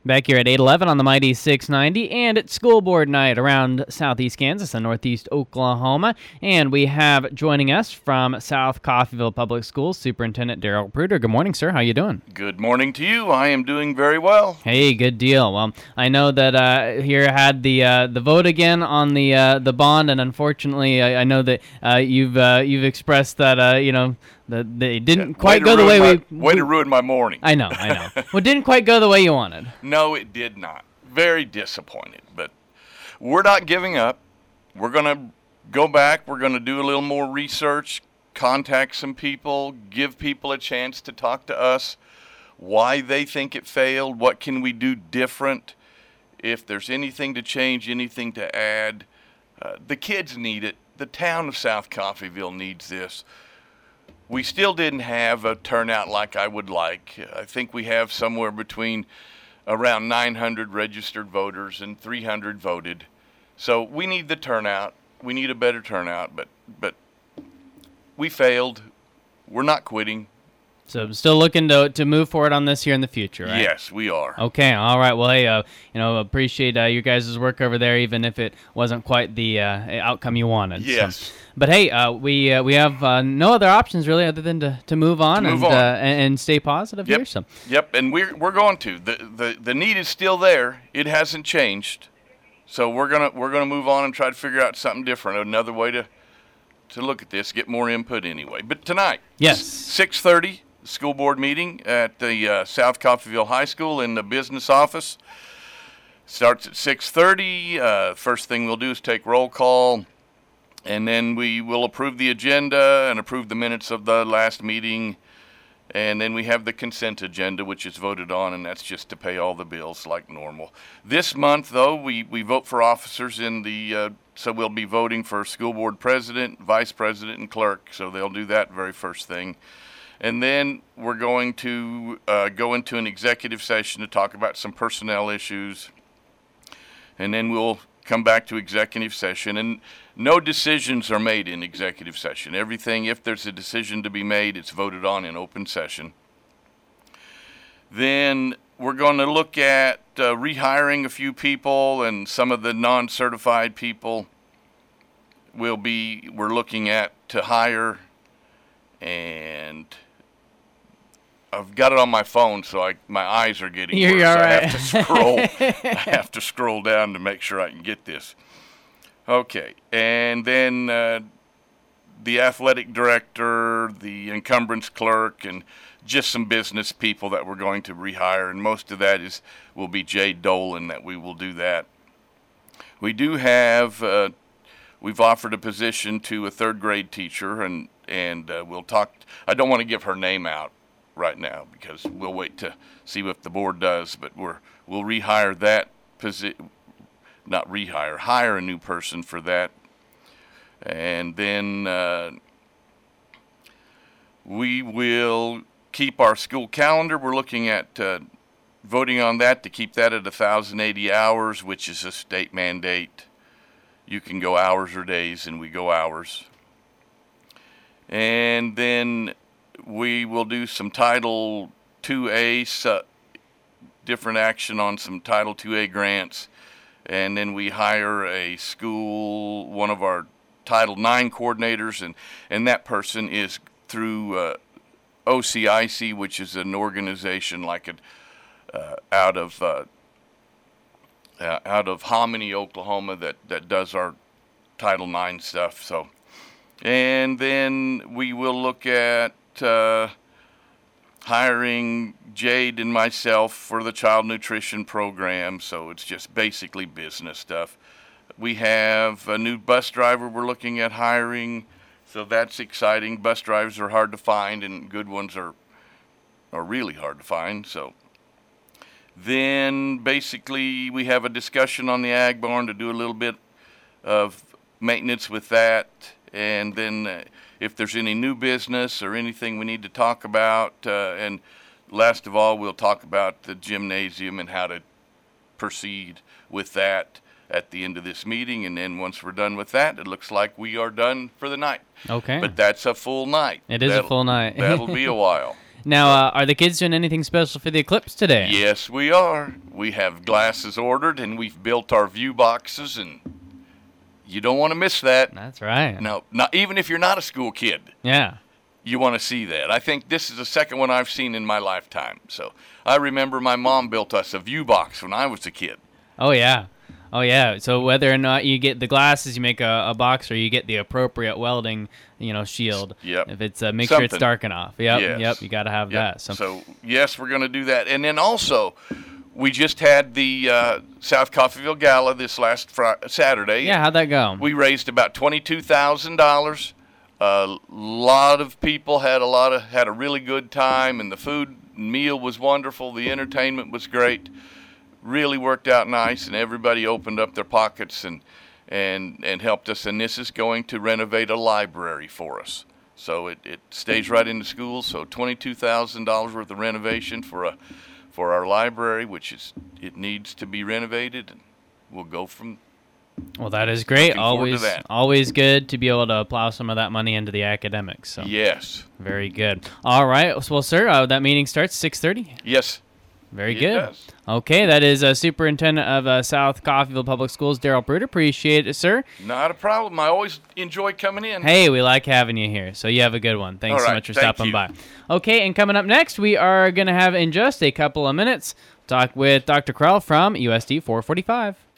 Back here at 8:11 on the Mighty 690, and it's school board night around southeast Kansas and northeast Oklahoma. And we have joining us from South Coffeyville Public Schools, Superintendent Daryl Pruder. Good morning, sir. How you doing? Good morning to you. I am doing very well. Hey, good deal. Well, I know that here had the vote again on the bond, and unfortunately, I know that you've expressed that that they didn't quite go the way way to ruin my morning. I know. Well, it didn't quite go the way you wanted. No, it did not. Very disappointed, but we're not giving up. We're going to go back. We're going to do a little more research, contact some people, give people a chance to talk to us, why they think it failed, what can we do different, if there's anything to change, anything to add. The kids need it. The town of South Coffeyville needs this. We still didn't have a turnout like I would like. I think we have somewhere between around 900 registered voters and 300 voted. So we need the turnout. We need a better turnout, but we failed. We're not quitting. So still looking to move forward on this here in the future, right? Yes, we are. Okay, all right. Well, hey, appreciate your guys' work over there, even if it wasn't quite the outcome you wanted. Yes. So, but hey, we have no other options really other than to move on and stay positive here. So. Yep, and we're going to. The need is still there. It hasn't changed. So we're gonna move on and try to figure out something different, another way to look at this, get more input anyway. But tonight, yes, 6:30. School board meeting at the South Coffeyville High School in the business office. Starts at 6:30. First thing we'll do is take roll call, and then we will approve the agenda and approve the minutes of the last meeting. And then we have the consent agenda, which is voted on, and that's just to pay all the bills like normal. This month, though, we vote for officers so we'll be voting for school board president, vice president, and clerk. So they'll do that very first thing. And then we're going to go into an executive session to talk about some personnel issues. And then we'll come back to executive session. And no decisions are made in executive session. Everything, if there's a decision to be made, it's voted on in open session. Then we're going to look at rehiring a few people, and some of the non-certified people we're looking at to hire. And I've got it on my phone, so my eyes are getting worse. You're all right. I have to scroll. I have to scroll down to make sure I can get this. Okay, and then the athletic director, the encumbrance clerk, and just some business people that we're going to rehire, and most of that will be Jay Dolan that we will do that. We do have we've offered a position to a third grade teacher, and we'll talk. I don't want to give her name out right now because we'll wait to see what the board does, but we'll rehire that position, not rehire, hire a new person for that. And then we will keep our school calendar. We're looking at voting on that to keep that at 1,080 hours, which is a state mandate. You can go hours or days, and we go hours. And then we will do some Title IIA, different action on some Title IIA grants. And then we hire one of our Title IX coordinators, and that person is through OCIC, which is an organization out of Hominy, Oklahoma, that does our Title IX stuff. So. And then we will look at hiring Jade and myself for the child nutrition program. So it's just basically business stuff. We have a new bus driver we're looking at hiring. So that's exciting. Bus drivers are hard to find, and good ones are really hard to find. So then basically we have a discussion on the ag barn to do a little bit of maintenance with that. And then if there's any new business or anything we need to talk about, and last of all, we'll talk about the gymnasium and how to proceed with that at the end of this meeting. And then once we're done with that, it looks like we are done for the night. Okay. But that's a full night. It is a full night. That'll be a while. Now, are the kids doing anything special for the eclipse today? Yes, we are. We have glasses ordered, and we've built our view boxes, and you don't want to miss that. That's right. No, not even if you're not a school kid. Yeah. You want to see that. I think this is the second one I've seen in my lifetime. So I remember my mom built us a view box when I was a kid. Oh, yeah. Oh, yeah. So whether or not you get the glasses, you make a box, or you get the appropriate welding, shield. Yep. If it's make sure it's Something. dark enough. Yep. Yes. Yep. You got to have Yep. that. So, yes, we're going to do that. And then also, we just had the South Coffeyville Gala this last Saturday. yeah, how'd that go? We raised about $22,000. A lot of people had a really good time, and the food and meal was wonderful. The entertainment was great. Really worked out nice, and everybody opened up their pockets and helped us. And this is going to renovate a library for us. So it stays right in the school. So $22,000 worth of renovation for our library, it needs to be renovated, and we'll go from. Well, that is great. Looking forward to that. Always good to be able to plow some of that money into the academics. So Yes. very good. All right. Well, sir, that meeting starts 6:30. Yes. Very It good. does. Okay, that is Superintendent of South Coffeyville Public Schools, Daryl Bruder. Appreciate it, sir. Not a problem. I always enjoy coming in. Hey, we like having you here. So you have a good one. Thanks All so right, much for thank stopping you. by. Okay, and coming up next, we are going to have in just a couple of minutes talk with Dr. Krell from USD 445.